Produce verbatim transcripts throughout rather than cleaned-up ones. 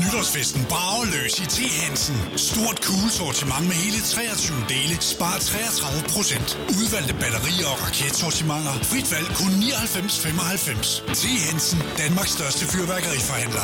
Nytårsfesten brager løs i T. Hansen. Stort cool sortiment med hele treogtyve dele. Spar treogtredive procent. Udvalgte batterier og raketsortimenter. Frit valg kun nioghalvfems komma femoghalvfems. T. Hansen, Danmarks største fyrværkeriforhandler.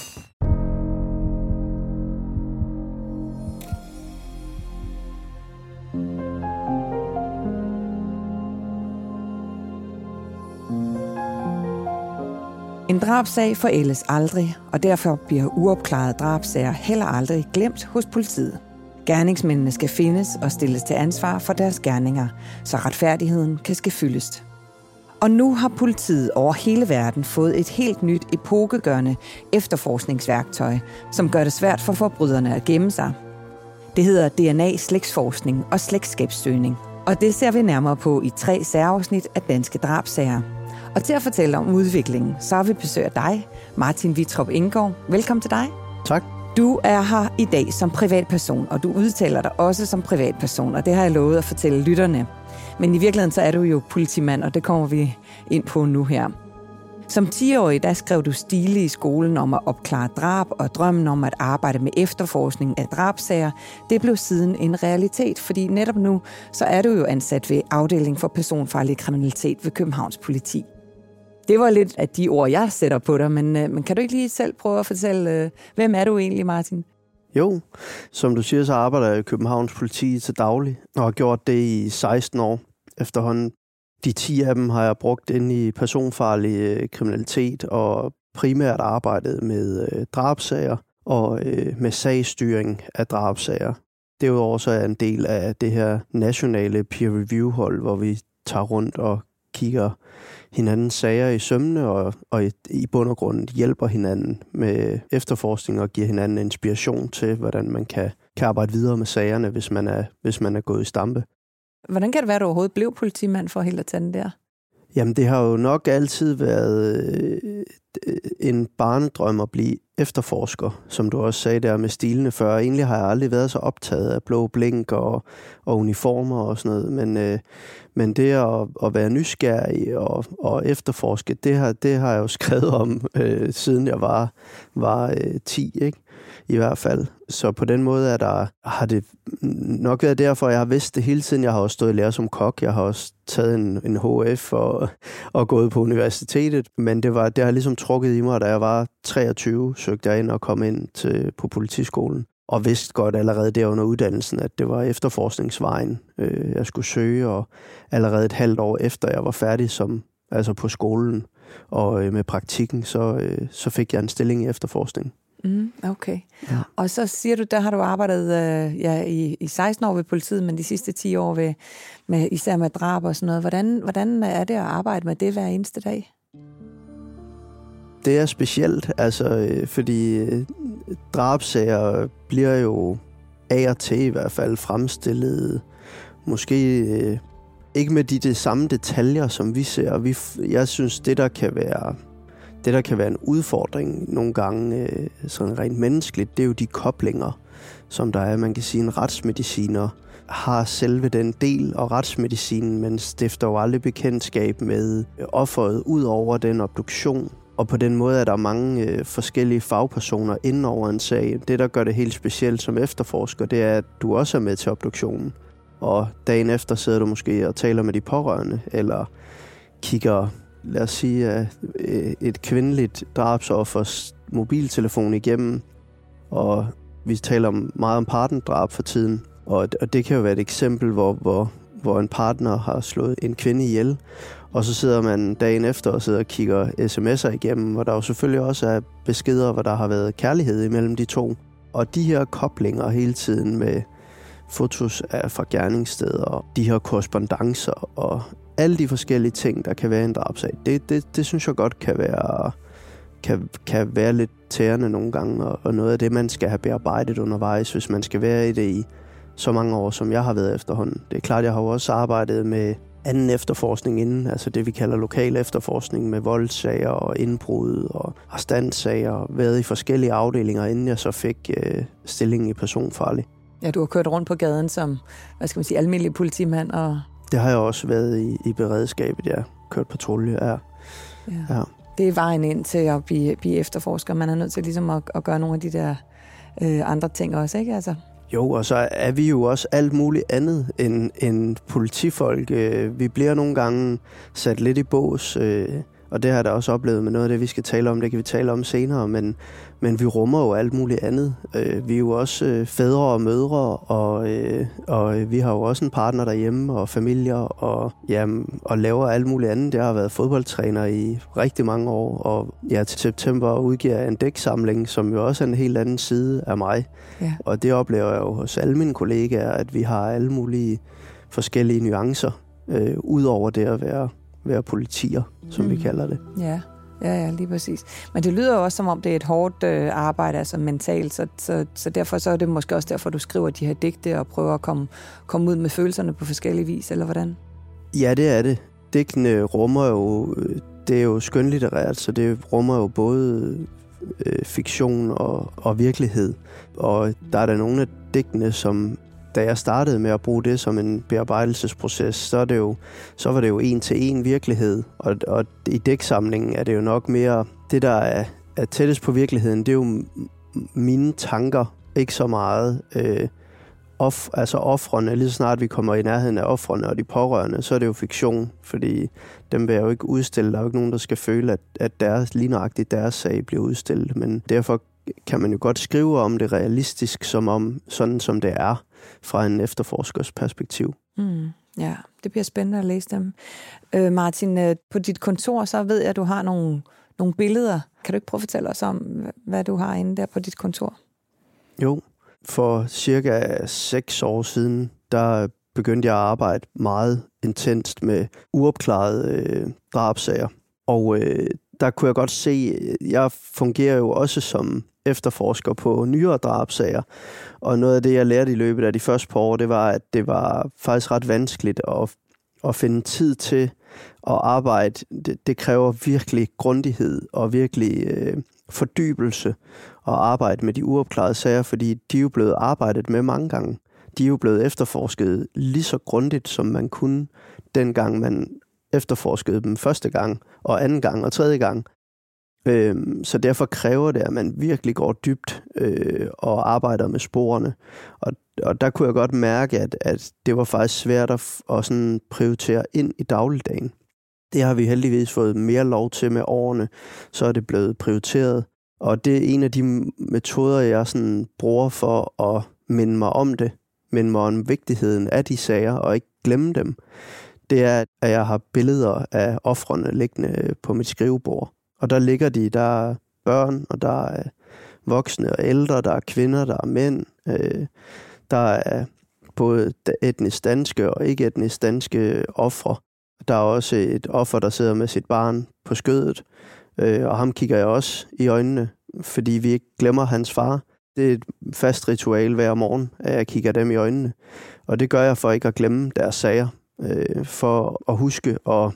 En drabsag forældes aldrig, og derfor bliver uopklarede drabsager heller aldrig glemt hos politiet. Gerningsmændene skal findes og stilles til ansvar for deres gerninger, så retfærdigheden kan ske fyldest. Og nu har politiet over hele verden fået et helt nyt epokegørende efterforskningsværktøj, som gør det svært for forbryderne at gemme sig. Det hedder D N A-slægtsforskning og slægtskabssøgning, og det ser vi nærmere på i tre særafsnit af Danske Drabssager. Og til at fortælle om udviklingen, så har vi besøg af dig, Martin Wittrup Enggaard. Velkommen til dig. Tak. Du er her i dag som privatperson, og du udtaler dig også som privatperson, og det har jeg lovet at fortælle lytterne. Men i virkeligheden så er du jo politimand, og det kommer vi ind på nu her. Som ti-årig, der skrev du stile i skolen om at opklare drab, og drømmen om at arbejde med efterforskning af drabsager, det blev siden en realitet, fordi netop nu, så er du jo ansat ved afdeling for personfarlig kriminalitet ved Københavns Politi. Det var lidt af de ord, jeg sætter på dig, men, men kan du ikke lige selv prøve at fortælle, hvem er du egentlig, Martin? Jo, som du siger, så arbejder jeg i Københavns Politi til daglig, og har gjort det i seksten år efterhånden. De ti af dem har jeg brugt inde i personfarlig kriminalitet og primært arbejdet med drabsager og med sagsstyring af drabsager. Derudover så er jeg en del af det her nationale peer-review-hold, hvor vi tager rundt og kigger hinandens sager i sømmene og, og i bund og grund hjælper hinanden med efterforskning og giver hinanden inspiration til, hvordan man kan, kan arbejde videre med sagerne, hvis man er, hvis man er gået i stampe. Hvordan kan det være, at du overhovedet blev politimand for helt at tage den der? Jamen, det har jo nok altid været øh, en barnedrøm at blive efterforsker, som du også sagde der med stilene før. Egentlig har jeg aldrig været så optaget af blå blink og, og uniformer og sådan noget, men, øh, men det at, at være nysgerrig og, og efterforske, det har, det har jeg jo skrevet om, øh, siden jeg var, var øh, ti, ikke? I hvert fald. Så på den måde er der, har det nok været derfor, jeg har vidst det hele tiden. Jeg har også stået i lære som kok. Jeg har også taget en, en H F og, og gået på universitetet. Men det, var, det har ligesom trukket i mig, da jeg var treogtyve, søgte jeg ind og kom ind til, på politiskolen. Og vidste godt allerede der under uddannelsen, at det var efterforskningsvejen, øh, jeg skulle søge. Og allerede et halvt år efter, jeg var færdig som, altså på skolen og øh, med praktikken, så, øh, så fik jeg en stilling i efterforskning. Mm, okay. Ja. Og så siger du, der har du arbejdet øh, ja, i, i seksten år ved politiet, men de sidste ti år ved, med, især med drab og sådan noget. Hvordan, hvordan er det at arbejde med det hver eneste dag? Det er specielt, altså, øh, fordi øh, drabsager bliver jo af og til i hvert fald fremstillet, måske øh, ikke med de, de samme detaljer, som vi ser. Vi, jeg synes, det der kan være... Det, der kan være en udfordring nogle gange, øh, sådan rent menneskeligt, det er jo de koblinger, som der er. Man kan sige, en retsmediciner har selve den del af retsmedicinen, men stifter jo aldrig bekendtskab med offeret ud over den obduktion. Og på den måde er der mange øh, forskellige fagpersoner inden over en sag. Det, der gør det helt specielt som efterforsker, det er, at du også er med til obduktionen. Og dagen efter sidder du måske og taler med de pårørende, eller kigger... Lad os sige, at et kvindeligt drabsoffers mobiltelefon igennem, og vi taler meget om partnerdrab for tiden, og det kan jo være et eksempel, hvor, hvor, hvor en partner har slået en kvinde ihjel, og så sidder man dagen efter og sidder og kigger sms'er igennem, hvor der jo selvfølgelig også er beskeder, hvor der har været kærlighed imellem de to. Og de her koblinger hele tiden med fotos af fra gerningssteder, de her korrespondancer og alle de forskellige ting, der kan være i en drabsag, det, det, det synes jeg godt kan være, kan, kan være lidt tærende nogle gange, og, og noget af det, man skal have bearbejdet undervejs, hvis man skal være i det i så mange år, som jeg har været efterhånden. Det er klart, jeg har jo også arbejdet med anden efterforskning inden, altså det, vi kalder lokal efterforskning med voldssager og indbrud og arrestantsager, været i forskellige afdelinger, inden jeg så fik øh, stillingen i personfarlig. Ja, du har kørt rundt på gaden som, hvad skal man sige, almindelig politimand og... Det har jeg også været i, i beredskabet, ja. Kørt patrulje, ja. Ja. ja. det er vejen ind til at blive, blive efterforsker. Man er nødt til ligesom at, at gøre nogle af de der øh, andre ting også, ikke? Altså. Jo, og så er vi jo også alt muligt andet end, end politifolk. Vi bliver nogle gange sat lidt i bås, og det har jeg da også oplevet med noget af det, vi skal tale om. Det kan vi tale om senere, men, men vi rummer jo alt muligt andet. Vi er jo også fædre og mødre, og, og vi har jo også en partner derhjemme og familier, og, ja, og laver alt muligt andet. Jeg har været fodboldtræner i rigtig mange år, og ja, til september udgiver jeg en dæksamling, som jo også er en helt anden side af mig. Ja. Og det oplever jeg jo hos alle mine kollegaer, at vi har alle mulige forskellige nuancer, øh, ud over det at være, være politier, som mm. vi kalder det. Ja. Ja, ja, lige præcis. Men det lyder jo også, som om det er et hårdt øh, arbejde, altså mentalt, så, så, så derfor så er det måske også derfor, du skriver de her digte og prøver at komme, komme ud med følelserne på forskellige vis, eller hvordan? Ja, det er det. Digtene rummer jo, det er jo skønlitterært, så det rummer jo både øh, fiktion og, og virkelighed. Og der er der nogle af digtene, som da jeg startede med at bruge det som en bearbejdelsesproces, så, er det jo, så var det jo en til en virkelighed. Og, og i digtsamlingen er det jo nok mere, det der er, er tættest på virkeligheden, det er jo mine tanker, ikke så meget øh, off, altså ofrene. Lige så snart vi kommer i nærheden af ofrene og de pårørende, så er det jo fiktion, fordi dem vil jeg jo ikke udstille. Der er jo ikke nogen, der skal føle, at, at deres, lige nøjagtigt deres sag bliver udstillet. Men derfor kan man jo godt skrive om det realistisk, som om sådan som det er, fra en efterforskers perspektiv. Mm, ja, det bliver spændende at læse dem. Øh, Martin, øh, på dit kontor, så ved jeg, at du har nogle, nogle billeder. Kan du ikke prøve at fortælle os om, hvad du har inde der på dit kontor? Jo, for cirka seks år siden, der begyndte jeg at arbejde meget intenst med uopklarede øh, drabsager. Og øh, der kunne jeg godt se, jeg fungerer jo også som efterforsker på nyere drabsager, og noget af det, jeg lærte i løbet af de første par år, det var, at det var faktisk ret vanskeligt at, at finde tid til at arbejde. Det, det kræver virkelig grundighed og virkelig øh, fordybelse at arbejde med de uopklarede sager, fordi de er jo blevet arbejdet med mange gange. De er jo blevet efterforsket lige så grundigt, som man kunne, dengang man efterforskede dem første gang, og anden gang og tredje gang. Øhm, så derfor kræver det, at man virkelig går dybt øh, og arbejder med sporene. Og, og der kunne jeg godt mærke, at, at det var faktisk svært at, at sådan prioritere ind i dagligdagen. Det har vi heldigvis fået mere lov til med årene, så er det blevet prioriteret. Og det er en af de metoder, jeg sådan bruger for at minde mig om det, minde mig om vigtigheden af de sager, og ikke glemme dem. Det er, at jeg har billeder af ofrene liggende på mit skrivebord. Og der ligger de, der er børn, og der er voksne og ældre, der er kvinder, der er mænd. Øh, der er både etnisk danske og ikke etnisk danske ofre. Der er også et offer, der sidder med sit barn på skødet, øh, og ham kigger jeg også i øjnene, fordi vi ikke glemmer hans far. Det er et fast ritual hver morgen, at jeg kigger dem i øjnene. Og det gør jeg for ikke at glemme deres sager, øh, for at huske og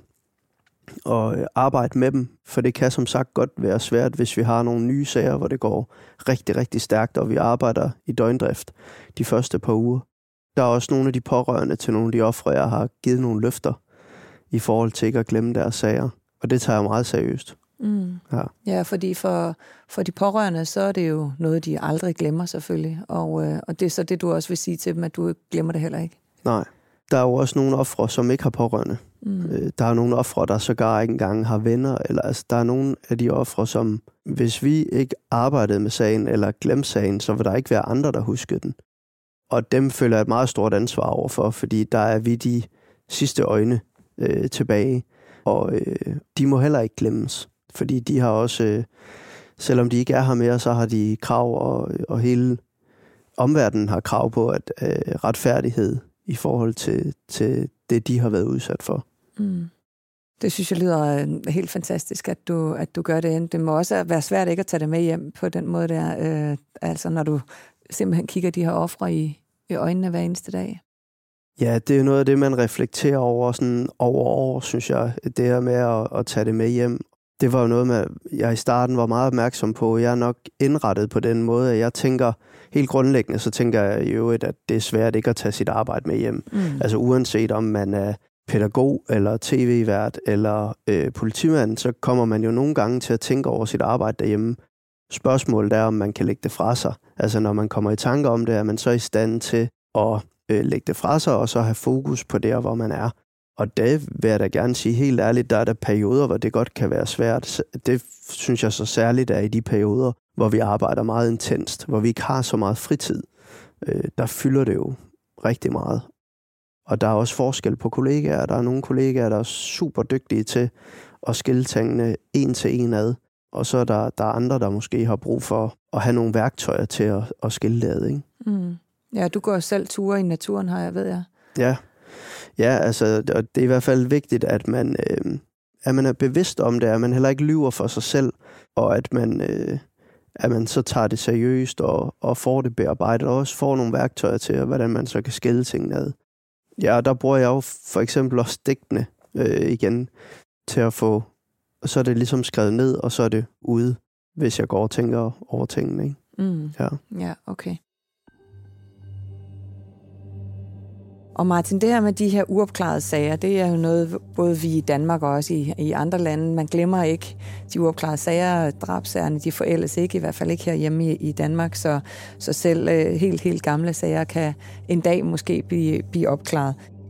og arbejde med dem, for det kan som sagt godt være svært, hvis vi har nogle nye sager, hvor det går rigtig, rigtig stærkt, og vi arbejder i døgndrift de første par uger. Der er også nogle af de pårørende til nogle af de ofre, jeg har givet nogle løfter i forhold til ikke at glemme deres sager, og det tager jeg meget seriøst. Mm. Ja. ja, fordi for, for de pårørende, så er det jo noget, de aldrig glemmer selvfølgelig, og, øh, og det er så det, du også vil sige til dem, at du ikke glemmer det heller ikke. Nej. Der er jo også nogle ofre, som ikke har pårørende. Mm. Der er nogle ofre, der sågar ikke engang har venner. Eller, altså, der er nogle af de ofre, som hvis vi ikke arbejdede med sagen eller glemte sagen, så vil der ikke være andre, der husker den. Og dem føler jeg et meget stort ansvar overfor, fordi der er vi de sidste øjne øh, tilbage. Og øh, de må heller ikke glemmes, fordi de har også, øh, selvom de ikke er her mere, så har de krav, og, og hele omverdenen har krav på at øh, retfærdighed i forhold til, til det, de har været udsat for. Mm. Det synes jeg lyder helt fantastisk, at du, at du gør det. Det må også være svært ikke at tage det med hjem på den måde der, øh, altså når du simpelthen kigger de her ofre i, i øjnene hver eneste dag. Ja, det er noget af det, man reflekterer over sådan over år, synes jeg, det her med at, at tage det med hjem. Det var jo noget, med, jeg i starten var meget opmærksom på. Jeg er nok indrettet på den måde, at jeg tænker, helt grundlæggende, så tænker jeg jo, at det er svært ikke at tage sit arbejde med hjem. Mm. Altså uanset om man er pædagog eller tv-vært eller øh, politimand, så kommer man jo nogle gange til at tænke over sit arbejde derhjemme. Spørgsmålet er, om man kan lægge det fra sig. Altså når man kommer i tanke om det, er man så i stand til at øh, lægge det fra sig, og så have fokus på der, hvor man er. Og det vil jeg da gerne sige helt ærligt, der er der perioder, hvor det godt kan være svært. Det synes jeg så særligt er i de perioder, hvor vi arbejder meget intenst, hvor vi ikke har så meget fritid. Øh, der fylder det jo rigtig meget. Og der er også forskel på kollegaer. Der er nogle kollegaer, der er super dygtige til at skille tingene en til en ad. Og så er der, der er andre, der måske har brug for at have nogle værktøjer til at, at skille det ad, ikke? Mm. Ja, du går selv ture i naturen, har jeg, ved jeg. Ja, ja altså, det er i hvert fald vigtigt, at man, øh, at man er bevidst om det, at man heller ikke lyver for sig selv, og at man, øh, at man så tager det seriøst og, og får det bearbejdet, og også får nogle værktøjer til, hvordan man så kan skille tingene ad. Ja, og der bruger jeg jo for eksempel også digtene øh, igen til at få, og så er det ligesom skrevet ned, og så er det ude, hvis jeg går og tænker over tingene, ikke? Mm. Ja. Ja, okay. Og Martin, det her med de her uopklarede sager, det er jo noget, både vi i Danmark og også i, i andre lande, man glemmer ikke de uopklarede sager, drabsagerne, de forældes ikke, i hvert fald ikke herhjemme i, i Danmark, så, så selv øh, helt, helt gamle sager kan en dag måske blive, blive opklaret.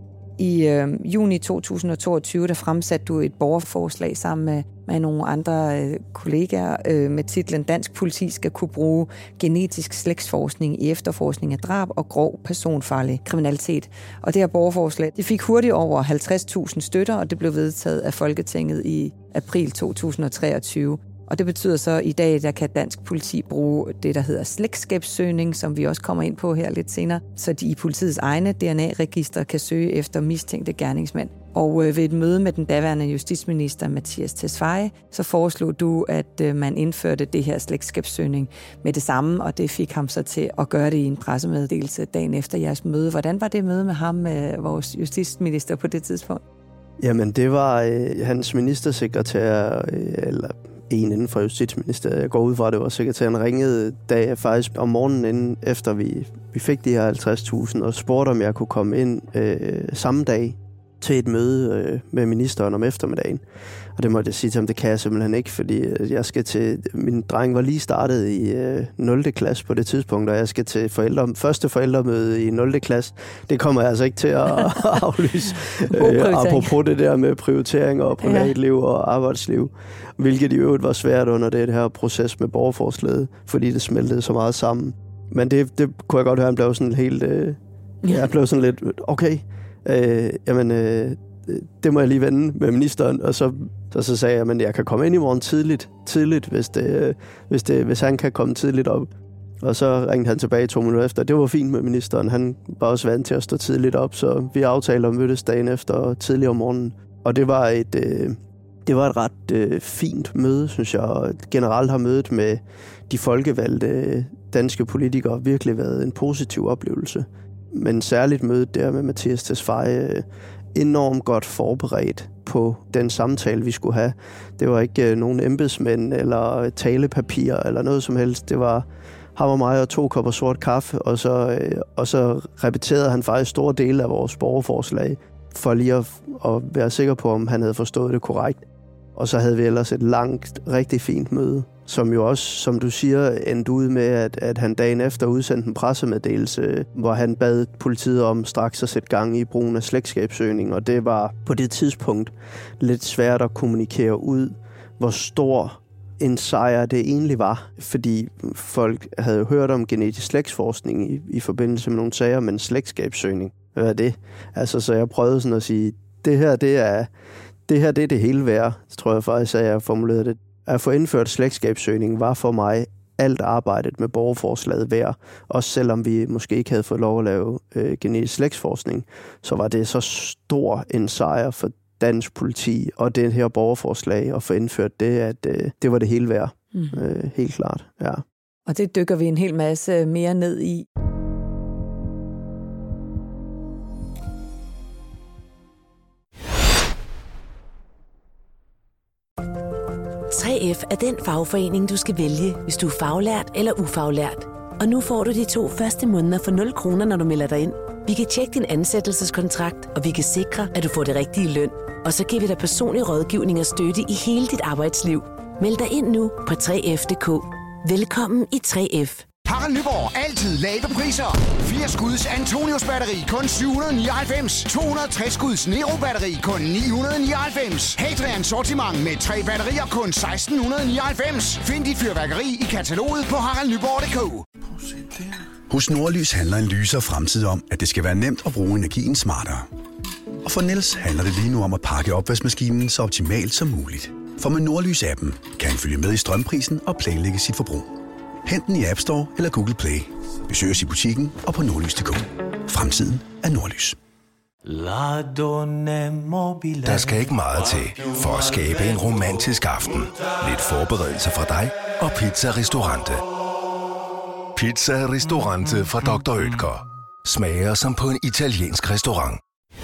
I øh, juni to tusind og toogtyve, der fremsatte du et borgerforslag sammen med, med nogle andre øh, kollegaer øh, med titlen Dansk politi skal kunne bruge genetisk slægtsforskning i efterforskning af drab og grov personfarlig kriminalitet. Og det her borgerforslag, det fik hurtigt over halvtreds tusind støtter, og det blev vedtaget af Folketinget i april to tusind og treogtyve. Og det betyder så, at i dag der kan dansk politi bruge det, der hedder slægtskabssøgning, som vi også kommer ind på her lidt senere, så de i politiets egne D N A-register kan søge efter mistænkte gerningsmænd. Og ved et møde med den daværende justitsminister Mattias Tesfaye, så foreslog du, at man indførte det her slægtskabssøgning med det samme, og det fik ham så til at gøre det i en pressemeddelelse dagen efter jeres møde. Hvordan var det møde med ham, med vores justitsminister på det tidspunkt? Jamen, det var øh, hans ministersekretær, øh, eller en inden for Justitsministeriet. Jeg går ud fra, at det var sekretæren ringede dag faktisk om morgenen inden efter vi, vi fik de her halvtreds tusind og spurgte, om jeg kunne komme ind øh, samme dag til et møde øh, med ministeren om eftermiddagen. Og det måtte jeg sige til ham, det kan jeg simpelthen ikke, fordi jeg skal til, min dreng var lige startet i øh, nul klasse på det tidspunkt, og jeg skal til forældre, første forældremøde i nul klasse. Det kommer jeg altså ikke til at aflyse. øh, apropos det der med prioritering og privatliv og arbejdsliv, hvilket i øvrigt var svært under det her proces med borgerforslaget, fordi det smeltede så meget sammen. Men det, det kunne jeg godt høre, han blev sådan helt, øh, jeg blev sådan lidt, okay, øh, jamen, øh, det må jeg lige vende med ministeren, og så, så, så sagde jeg, at jeg kan komme ind i morgen tidligt, tidligt hvis, det, hvis, det, hvis han kan komme tidligt op. Og så ringte han tilbage to minutter efter. Det var fint med ministeren. Han var også vant til at stå tidligt op, så vi aftalte at mødes dagen efter tidligt om morgenen. Og det var et, øh, det var et ret øh, fint møde, synes jeg. Og generelt har mødet med de folkevalgte danske politikere virkelig været en positiv oplevelse. Men særligt mødet der med Mattias Tesfaye, enormt godt forberedt på den samtale, vi skulle have. Det var ikke øh, nogen embedsmænd eller talepapir eller noget som helst. Det var ham og mig og to kopper sort kaffe, og så, øh, og så repeterede han faktisk store dele af vores borgerforslag, for lige at, at være sikker på, om han havde forstået det korrekt. Og så havde vi ellers et langt, rigtig fint møde, som jo også, som du siger, endte ud med, at, at han dagen efter udsendte en pressemeddelelse, hvor han bad politiet om straks at sætte gang i brugen af slægtskabssøgning, og det var på det tidspunkt lidt svært at kommunikere ud, hvor stor en sejr det egentlig var, fordi folk havde hørt om genetisk slægtsforskning i, i forbindelse med nogle sager, men slægtskabssøgning, hvad er det? Altså, så jeg prøvede sådan at sige, det her, det er det her, det er det hele værd, tror jeg faktisk, at jeg formulerede det. At få indført slægtskabssøgning var for mig alt arbejdet med borgerforslaget værd. Også selvom vi måske ikke havde fået lov at lave øh, genetisk slægtsforskning, så var det så stor en sejr for dansk politi og det her borgerforslag at få indført det, at øh, det var det hele værd. Mm. Øh, helt klart, ja. Og det dykker vi en hel masse mere ned i. tre F er den fagforening, du skal vælge, hvis du er faglært eller ufaglært. Og nu får du de to første måneder for nul kroner, når du melder dig ind. Vi kan tjekke din ansættelseskontrakt, og vi kan sikre, at du får det rigtige løn. Og så giver vi dig personlig rådgivning og støtte i hele dit arbejdsliv. Meld dig ind nu på tre F punktum d k. Velkommen i tre F. Harald Nyborg. Altid lave priser. fire skuds Antonius batteri kun syv hundrede nioghalvfems. to hundrede og tres skuds Nero batteri kun ni hundrede nioghalvfems. Hadrian sortiment med tre batterier kun seksten nioghalvfems. Find dit fyrværkeri i kataloget på harald nyborg punktum d k. Hos Nordlys handler en lysere fremtid om, at det skal være nemt at bruge energien smartere. Og for Niels handler det lige nu om at pakke opvaskemaskinen så optimalt som muligt. For med Nordlys-appen kan han følge med i strømprisen og planlægge sit forbrug. Hent den i App Store eller Google Play. Besøg os i butikken og på nordlys punktum d k. Fremtiden er Nordlys. Der skal ikke meget til for at skabe en romantisk aften. Lidt forberedelse fra dig og Pizza Ristorante. Pizza Ristorante fra doktor Oetker. Smager som på en italiensk restaurant.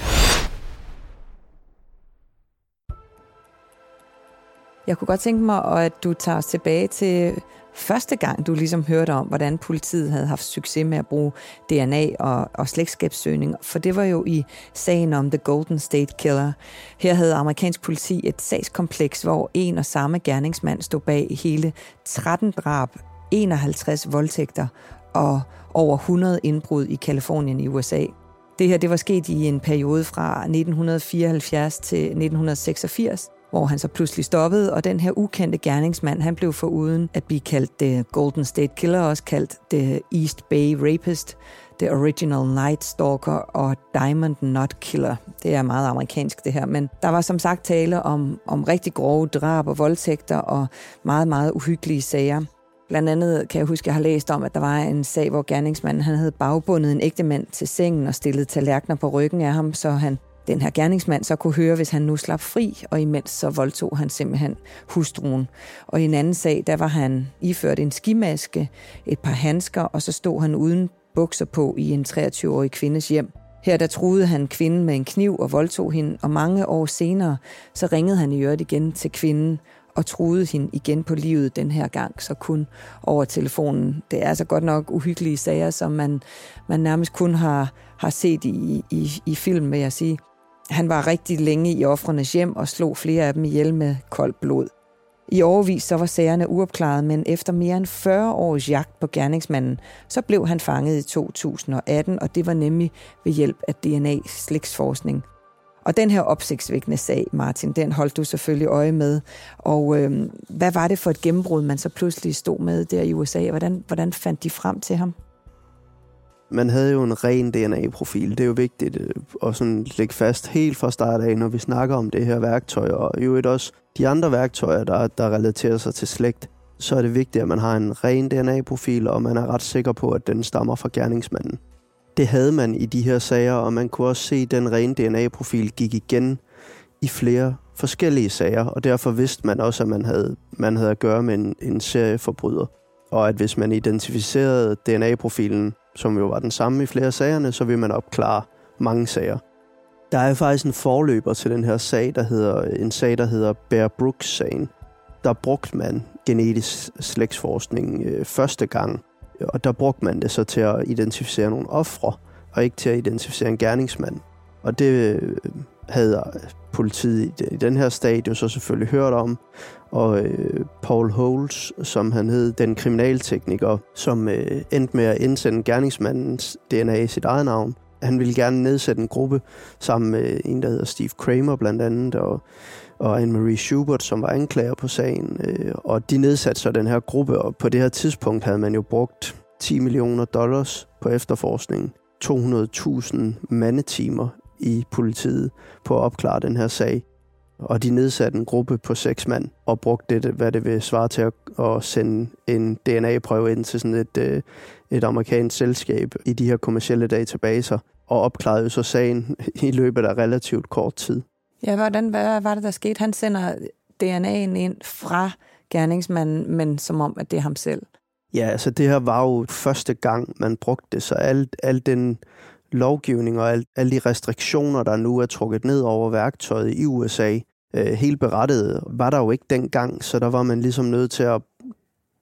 Jeg kunne godt tænke mig, at du tager os tilbage til første gang, du ligesom hørte om, hvordan politiet havde haft succes med at bruge D N A og, og slægtskabssøgning. For det var jo i sagen om The Golden State Killer. Her havde amerikansk politi et sagskompleks, hvor en og samme gerningsmand stod bag hele tretten drab, enoghalvtreds voldtægter og over hundrede indbrud i Californien i U S A. Det her det var sket i en periode fra nitten fireoghalvfjerds til nitten seksogfirs, hvor han så pludselig stoppede, og den her ukendte gerningsmand, han blev foruden at blive kaldt The Golden State Killer, også kaldt The East Bay Rapist, The Original Night Stalker og Diamond Knot Killer. Det er meget amerikansk det her, men der var som sagt tale om, om rigtig grove drab og voldtægter og meget, meget uhyggelige sager. Blandt andet kan jeg huske, at jeg har læst om, at der var en sag, hvor gerningsmanden han havde bagbundet en ægtemand til sengen og stillet tallerkener på ryggen af ham, så han, den her gerningsmand så kunne høre, hvis han nu slap fri, og imens så voldtog han simpelthen hustruen. Og i en anden sag, der var han iført en skimaske, et par handsker, og så stod han uden bukser på i en treogtyve-årig kvindes hjem. Her der truede han kvinden med en kniv og voldtog hende, og mange år senere, så ringede han i øvrigt igen til kvinden, og truede hende igen på livet den her gang, så kun over telefonen. Det er altså godt nok uhyggelige sager, som man, man nærmest kun har, har set i, i, i film, vil jeg sige. Han var rigtig længe i ofrenes hjem og slog flere af dem ihjel med koldt blod. I årevis så var sagerne uopklaret, men efter mere end fyrre års jagt på gerningsmanden, så blev han fanget i to tusind og atten, og det var nemlig ved hjælp af D N A-slægtsforskning. Og den her opsigtsvækkende sag, Martin, den holdt du selvfølgelig øje med. Og øh, hvad var det for et gennembrud, man så pludselig stod med der i U S A? Hvordan, hvordan fandt de frem til ham? Man havde jo en ren D N A-profil. Det er jo vigtigt at sådan lægge fast helt fra start af, når vi snakker om det her værktøj. Og i øvrigt også de andre værktøjer, der, der relaterer sig til slægt. Så er det vigtigt, at man har en ren D N A-profil, og man er ret sikker på, at den stammer fra gerningsmanden. Det havde man i de her sager, og man kunne også se, at den rene D N A-profil gik igen i flere forskellige sager, og derfor vidste man også, at man havde, man havde at gøre med en, en serieforbryder. Og at hvis man identificerede D N A-profilen, som jo var den samme i flere af sagerne, så ville man opklare mange sager. Der er faktisk en forløber til den her sag, der hedder, en sag, der hedder Bear Brooks-sagen. Der brugte man genetisk slægtsforskning øh, første gang, og der brugte man det så til at identificere nogle ofre, og ikke til at identificere en gerningsmand. Og det havde politiet i den her stadie så selvfølgelig hørt om. Og øh, Paul Holes, som han hed, den kriminaltekniker, som øh, endte med at indsende gerningsmandens D N A i sit eget navn. Han ville gerne nedsætte en gruppe sammen med en, der hedder Steve Kramer blandt andet, og, og Anne-Marie Schubert, som var anklager på sagen. Øh, og de nedsatte så den her gruppe, og på det her tidspunkt havde man jo brugt ti millioner dollars på efterforskning. to hundrede tusind mandetimer i politiet på at opklare den her sag. Og de nedsatte en gruppe på seks mand og brugte det, hvad det vil svare til at, at sende en D N A-prøve ind til sådan et, et amerikansk selskab i de her kommercielle databaser, og opklarede så sagen i løbet af relativt kort tid. Ja, hvordan, hvad var det, der skete? Han sender D N A'en ind fra gerningsmanden, men som om, at det er ham selv. Ja, altså det her var jo første gang, man brugte det, så al, al den lovgivning og al, alle de restriktioner, der nu er trukket ned over værktøjet i U S A, øh, helt berettet, var der jo ikke dengang, så der var man ligesom nødt til at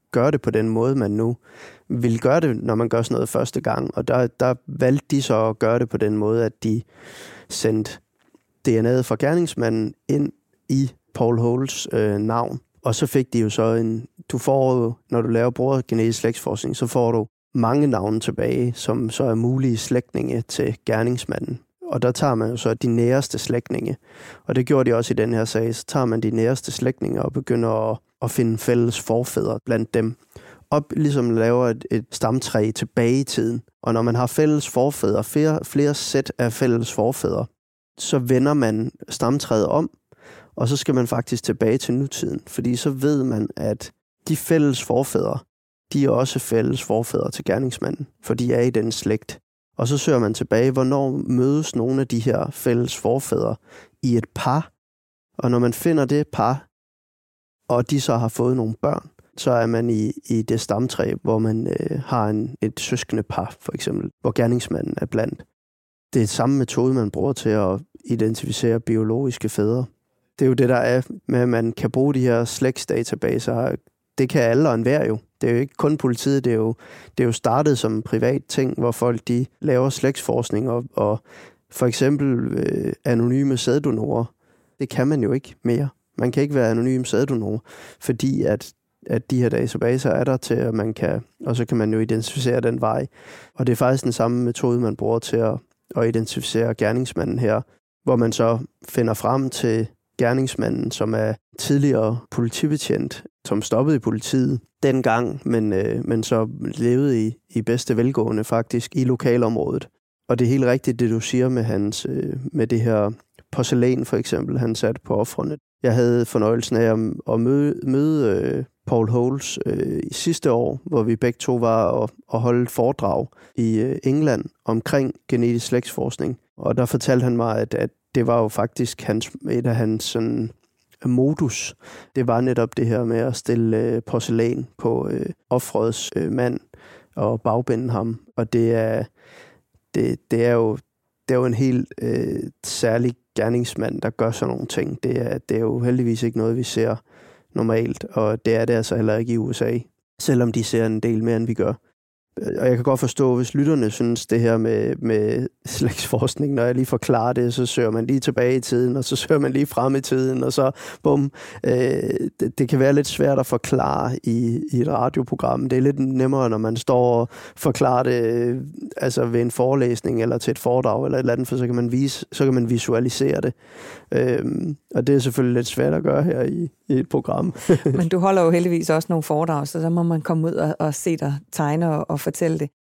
gøre det på den måde, man nu vil gøre det, når man gør sådan noget første gang. Og der, der valgte de så at gøre det på den måde, at de sendte D N A'et fra gerningsmanden ind i Paul Holes øh, navn. Og så fik de jo så en... Du får jo, når du laver bruger genetisk slægtsforskning, så får du mange navne tilbage, som så er mulige slægtninge til gerningsmanden. Og der tager man jo så de næreste slægtninge. Og det gjorde de også i den her sag. Så tager man de næreste slægtninge og begynder at, at finde fælles forfædre blandt dem. Og ligesom laver et, et stamtræ tilbage i tiden. Og når man har fælles forfædre, flere, flere sæt af fælles forfædre, så vender man stamtræet om, og så skal man faktisk tilbage til nutiden. Fordi så ved man, at de fælles forfædre, de er også fælles forfædre til gerningsmanden, for de er i den slægt. Og så søger man tilbage, hvornår mødes nogle af de her fælles forfædre i et par. Og når man finder det par, og de så har fået nogle børn, så er man i, i det stamtræ, hvor man øh, har en, et søskende par, for eksempel, hvor gerningsmanden er blandt. Det er samme metode, man bruger til at identificere biologiske fædre. Det er jo det, der er med, at man kan bruge de her slægtsdatabaser. Det kan alle og enhver jo. Det er jo ikke kun politiet, det er jo, det er jo startet som en privat ting, hvor folk de laver slægtsforskning, og, og for eksempel øh, anonyme sæddonorer. Det kan man jo ikke mere. Man kan ikke være anonym sæddonor, fordi at, at de her databaser er der til, at man kan, og så kan man jo identificere den vej. Og det er faktisk den samme metode, man bruger til at, at identificere gerningsmanden her, hvor man så finder frem til gerningsmanden, som er tidligere politibetjent, som stoppede i politiet dengang, men, øh, men så levede i, i bedste velgående faktisk i lokalområdet. Og det er helt rigtigt, det du siger med, hans, øh, med det her porcelæn for eksempel, han satte på ofrene. Jeg havde fornøjelsen af at, at møde, møde øh, Paul Holes øh, i sidste år, hvor vi begge to var at, at holde et foredrag i øh, England omkring genetisk slægtsforskning. Og der fortalte han mig, at, at det var jo faktisk hans, et af hans sådan, modus. Det var netop det her med at stille øh, porcelæn på øh, ofrets øh, mand og bagbinde ham. Og det er, det, det er, jo, det er jo en helt øh, særlig gerningsmand, der gør sådan nogle ting. Det er, det er jo heldigvis ikke noget, vi ser normalt, og det er det altså heller ikke i U S A, selvom de ser en del mere, end vi gør. Og jeg kan godt forstå, hvis lytterne synes, det her med, med slægtsforskning, når jeg lige forklarer det, så søger man lige tilbage i tiden, og så søger man lige frem i tiden, og så bum. Øh, det, det kan være lidt svært at forklare i, i et radioprogram. Det er lidt nemmere, når man står og forklarer det altså ved en forelæsning, eller til et foredrag, eller et eller andet, for så kan man, vise, så kan man visualisere det. Øh, og det er selvfølgelig lidt svært at gøre her i, i et program. Men du holder jo heldigvis også nogle foredrag, så så må man komme ud og, og se dig tegne og, og fortælle det.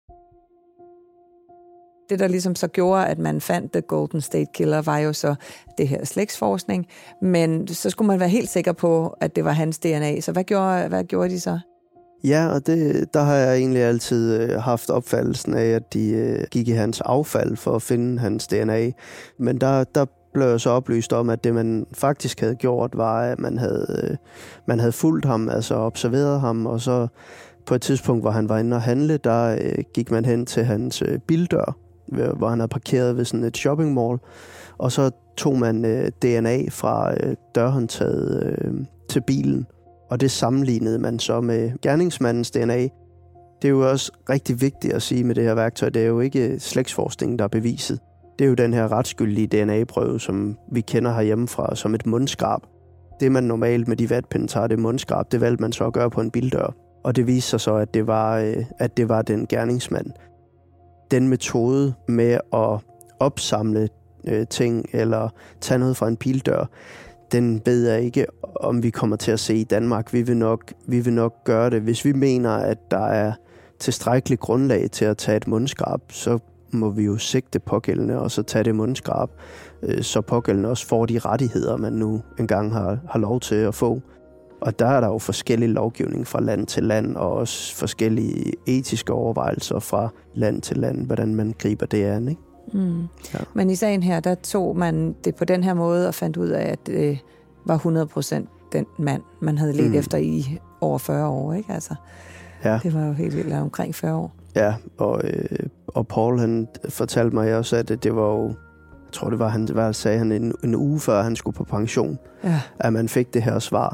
Det, der ligesom så gjorde, at man fandt The Golden State Killer, var jo så det her slægtsforskning, men så skulle man være helt sikker på, at det var hans D N A. Så hvad gjorde, hvad gjorde de så? Ja, og det, der har jeg egentlig altid haft opfattelsen af, at de gik i hans affald for at finde hans D N A. Men der, der blev jeg så oplyst om, at det man faktisk havde gjort, var, at man havde, man havde fulgt ham, altså observeret ham, og så på et tidspunkt, hvor han var inde og handle, der øh, gik man hen til hans øh, bildør, hvor han havde parkeret ved sådan et shopping mall, og så tog man øh, D N A fra øh, dørhåndtaget øh, til bilen, og det sammenlignede man så med gerningsmandens D N A. Det er jo også rigtig vigtigt at sige med det her værktøj, det er jo ikke slægtsforskningen, der er beviset. Det er jo den her retsskyldige D N A-prøve, som vi kender herhjemmefra som et mundskrab. Det man normalt med de vatpinde tager, det mundskrab, det valgte man så at gøre på en bildør. Og det viste sig så, at det var, at det var den gerningsmand. Den metode med at opsamle øh, ting eller tage noget fra en bildør, den ved jeg ikke, om vi kommer til at se i Danmark. Vi vil nok, vi vil nok gøre det. Hvis vi mener, at der er tilstrækkeligt grundlag til at tage et mundskrab, så må vi jo sigte pågældende og så tage det mundskrab, øh, så pågældende også får de rettigheder, man nu engang har, har lov til at få. Og der er der jo forskellige lovgivning fra land til land, og også forskellige etiske overvejelser fra land til land, hvordan man griber det an, ikke? Mm. Ja. Men i sagen her, der tog man det på den her måde og fandt ud af, at det var hundrede procent den mand, man havde let mm. efter i over fyrre år, ikke? Altså, ja. Det var jo helt vildt omkring fyrre år. Ja, og, øh, og Paul, han fortalte mig også, at det var jo, jeg tror det var, han hvad sagde han, en, en uge før han skulle på pension, ja. At man fik det her svar.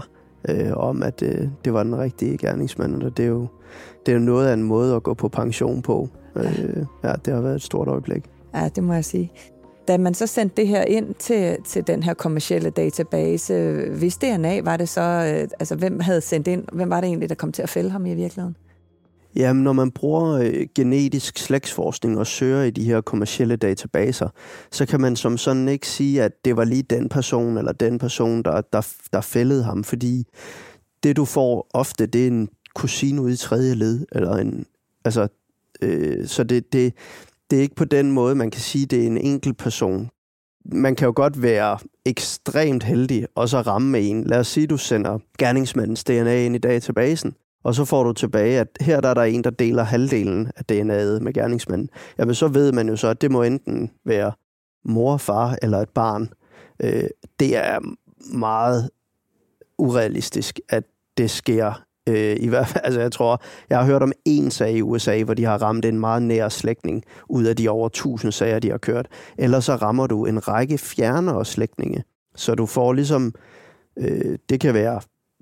øh, om, at øh, det var den rigtige gerningsmand. Og det er jo det er jo noget af en måde at gå på pension på. Øh, ja, det har været et stort øjeblik. Ja, det må jeg sige. Da man så sendte det her ind til, til den her kommercielle database, hvis D N A, var det så, altså hvem havde sendt ind, hvem var det egentlig, der kom til at fælde ham i virkeligheden? Jamen, når man bruger øh, genetisk slægtsforskning og søger i de her kommercielle databaser, så kan man som sådan ikke sige, at det var lige den person eller den person, der, der, der fældede ham, fordi det, du får ofte, det er en kusine ude i tredje led, eller en, altså, øh, så det, det, det er ikke på den måde, man kan sige, det er en enkelt person. Man kan jo godt være ekstremt heldig, og så ramme med en. Lad os sige, du sender gerningsmandens D N A ind i databasen, og så får du tilbage, at her der er der en, der deler halvdelen af D N A'et med gerningsmanden. Jamen, så ved man jo så, at det må enten være mor, far eller et barn. Øh, det er meget urealistisk, at det sker. Øh, I hvert fald, altså jeg tror, jeg har hørt om en sag i U S A, hvor de har ramt en meget nær slægtning ud af de over tusind sager, de har kørt. Ellers så rammer du en række fjernere slægtninge. Så du får ligesom, øh, det kan være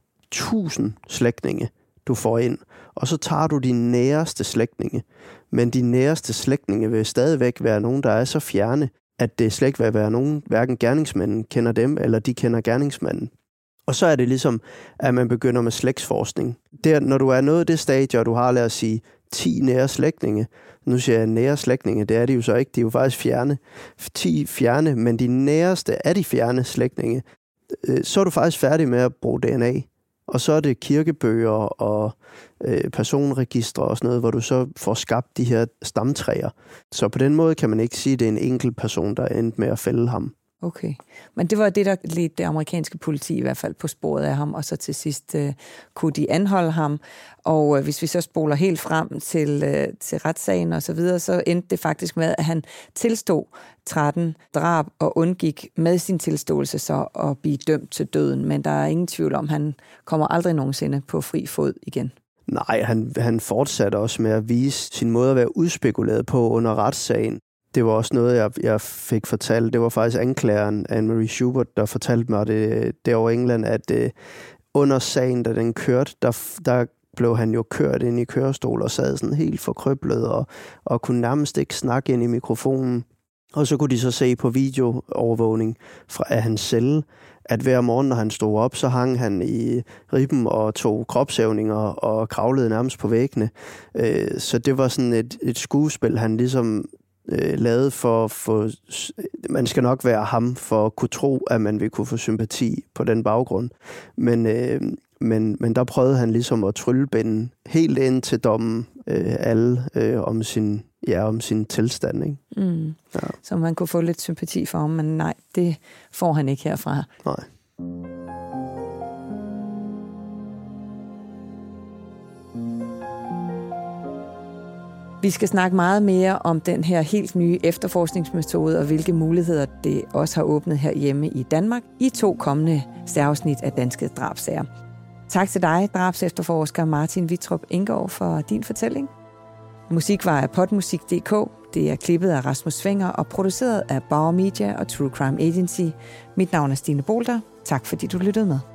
tusind slægtninge, du får ind, og så tager du de næreste slægtninge. Men de næreste slægtninge vil stadigvæk være nogen, der er så fjerne, at det slet ikke vil være nogen, hverken gerningsmanden kender dem, eller de kender gerningsmanden. Og så er det ligesom, at man begynder med slægtsforskning. Der, når du er nået af det stadie, og du har, lad os sige, ti nære slægtninge, nu siger jeg nære slægtninge, det er de jo så ikke, de er jo faktisk fjerne, ti fjerne, men de næreste af de fjerne slægtninge, så er du faktisk færdig med at bruge D N A. Og så er det kirkebøger og øh, personregistre og sådan noget, hvor du så får skabt de her stamtræer. Så på den måde kan man ikke sige, at det er en enkelt person, der er endt med at fælde ham. Okay, men det var det, der ledte det amerikanske politi i hvert fald på sporet af ham, og så til sidst øh, kunne de anholde ham. Og øh, hvis vi så spoler helt frem til, øh, til retssagen og så videre, så endte det faktisk med, at han tilstod tretten drab og undgik med sin tilståelse så at blive dømt til døden. Men der er ingen tvivl om, at han kommer aldrig nogensinde på fri fod igen. Nej, han, han fortsatte også med at vise sin måde at være udspekuleret på under retssagen. Det var også noget, jeg, jeg fik fortalt. Det var faktisk anklageren, Anne-Marie Schubert, der fortalte mig det derovre i England, at uh, under sagen, da den kørte, der, der blev han jo kørt ind i kørestol og sad sådan helt forkryblet og, og kunne nærmest ikke snakke ind i mikrofonen. Og så kunne de så se på videoovervågning fra af hans celle, at hver morgen, når han stod op, så hang han i ribben og tog kropshævninger og kravlede nærmest på væggene. Uh, så det var sådan et, et skuespil, han ligesom Øh, lavet for, for... Man skal nok være ham for at kunne tro, at man vil kunne få sympati på den baggrund. Men, øh, men, men der prøvede han ligesom at tryllebinde helt ind til dommen øh, alle øh, om, sin, ja, om sin tilstand. Ikke? Mm. Ja. Så man kunne få lidt sympati for ham, men nej, det får han ikke herfra. Nej. Vi skal snakke meget mere om den her helt nye efterforskningsmetode og hvilke muligheder det også har åbnet herhjemme i Danmark i to kommende særafsnit af Danske Drabsager. Tak til dig, drabsefterforsker Martin Wittrup Enggaard, for din fortælling. Musik var af podmusik punktum d k. Det er klippet af Rasmus Svinger og produceret af Bauer Media og True Crime Agency. Mit navn er Stine Bolter. Tak fordi du lyttede med.